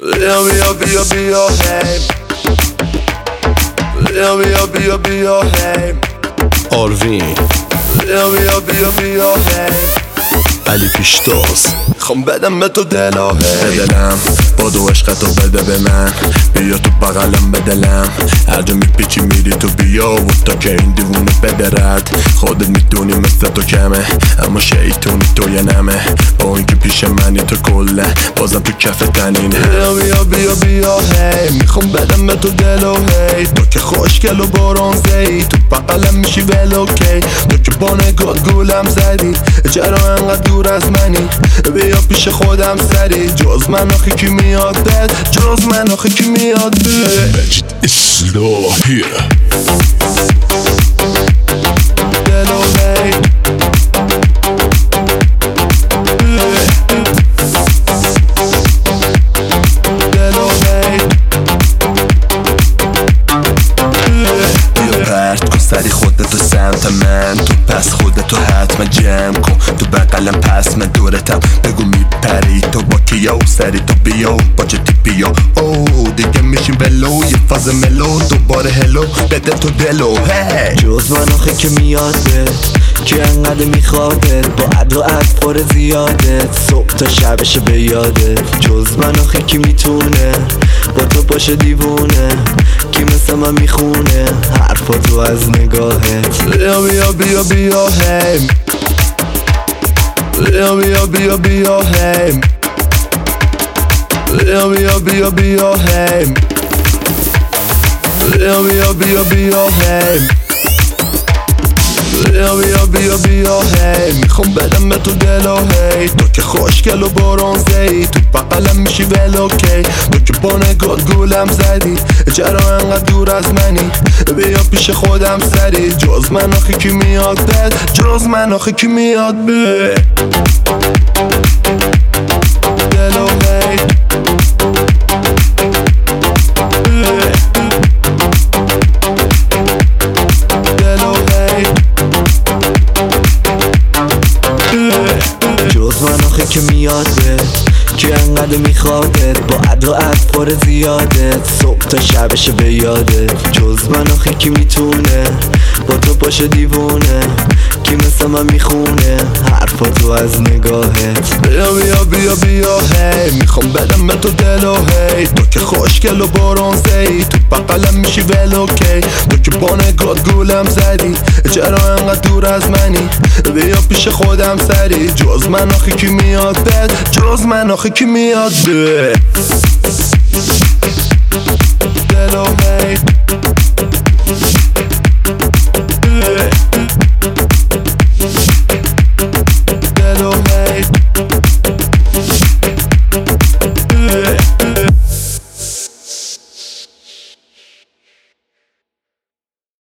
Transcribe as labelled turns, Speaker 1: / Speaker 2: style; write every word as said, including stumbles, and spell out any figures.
Speaker 1: بیا بیا بیا بیا هی بیا بیا بیا بیا هی
Speaker 2: آروین
Speaker 1: بیا بیا بیا بیا هی
Speaker 2: علی پیشتاز
Speaker 1: خوام بدم به تو دلا هی
Speaker 2: دلم با دو عشقتو بده به من، بیا تو بغلم به دلم، هر جا میپیچی میری تو بیا و تا که این دیوونه بدرد. خودت میدونی مثل تو کمه اما شیطونی تو یه نمه، با اینکه پیش منی تو کله بازم تو کف تنینه.
Speaker 1: بیا بیا بیا بیا هی میخوام بدم به تو دلا هی تو که خوشگل و برونزه‌ای تو بغلم میشی ولوکی، تو که با نگات گولم زدی چرا انقدر دور از منی؟ بیا پیش خودم سری، جز من آخه کی میاد بد، جز من آخه کی میاد بد.
Speaker 2: مجید اصلاحی
Speaker 1: دلو هی دلو هی
Speaker 2: بیا پرت کن سری خودتو سمت من، تو پس خودتو حتما جمع کن تو بغلم پس من دورتم، بگو میپری تو با کیا و سری تو بیا با جدی بیا. اوه دیگه میشیم بلو یه فاز ملو دوباره هلو بده تو دلو هی.
Speaker 3: جز من آخه که میاد بهت که انقدر میخوادت با عد و عد پر زیادت صبح تا شبشه به یادت. جز من آخه که میتونه با تو باشه دیوونه کی مثل من میخونه حرفاتو از نگاهت.
Speaker 1: بیا بیا بیا بیا هی بیا بیا بیا بیا هی بیا بیا بیا بیا هی بیا بیا بیا بیا هی بیا بیا بیا بیا هی میخوام بدم به تو دلا هی تو که خوشگل و برونزه‌ای تو بغلم میشی ولوکی، تو که با نگات گولم زدی چرا انقدر دور از منی؟ بیا پیش خودم سری، جز من آخه کی میاد بد، جز من آخه کی میاد بد. دلو هی دلو هی
Speaker 3: جز من آخه که میاد بهت که انقدر میخوادت با عد و عد پر زیادت صبح تا شبشه به یادت. جز من آخه که میتونه با تو باشه دیوونه کی مثل من میخونه حرفاتو از نگاهت.
Speaker 1: بیا بیا بیا بیا هی میخوام بدم به تو دلا هی تو که خوشگل و برونزه‌ای تو بغلم میشی ولوکی، تو که با نگات گولم زدی چرا انقدر دور از منی؟ بیا پیش خودم سری، جز من آخه کی میاد بد، جز من آخه کی میاد بد.